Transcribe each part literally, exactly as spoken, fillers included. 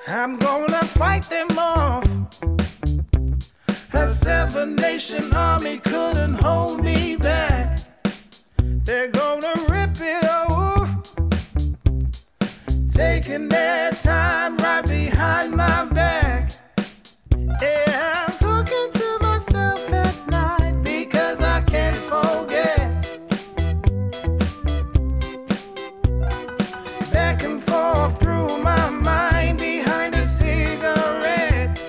I'm gonna fight them off. A seven nation army couldn't hold me back. They're gonna rip it off, taking their time right behind my back. Yeah, I'm talking to myself at night because I can't forget. Back and forth through my mind behind a cigarette,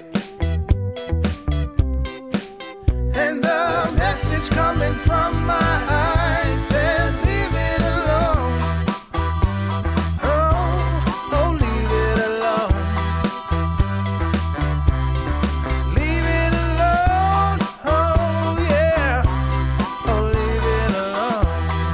and the message coming from my eyes says leave it alone. Oh, oh, leave it alone. Leave it alone. Oh, yeah. Oh, leave it alone.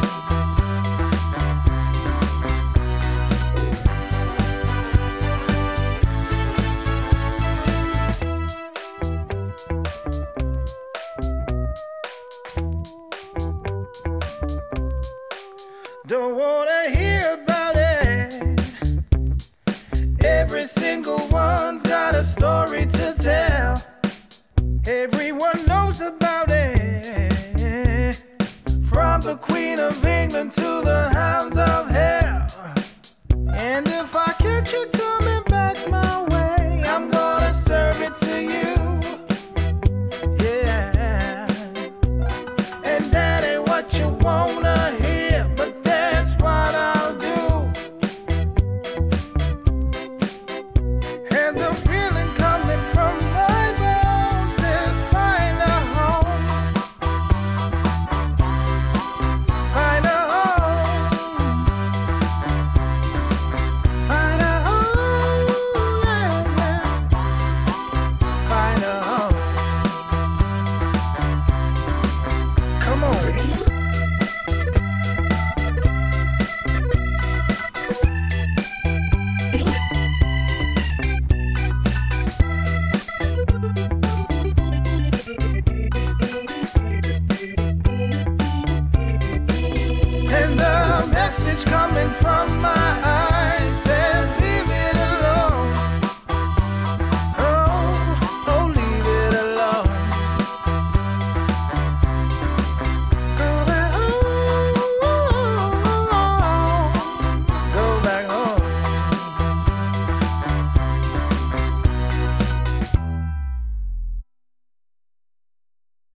Don't wanna hear about it. Every single one's got a story to tell. Everyone knows about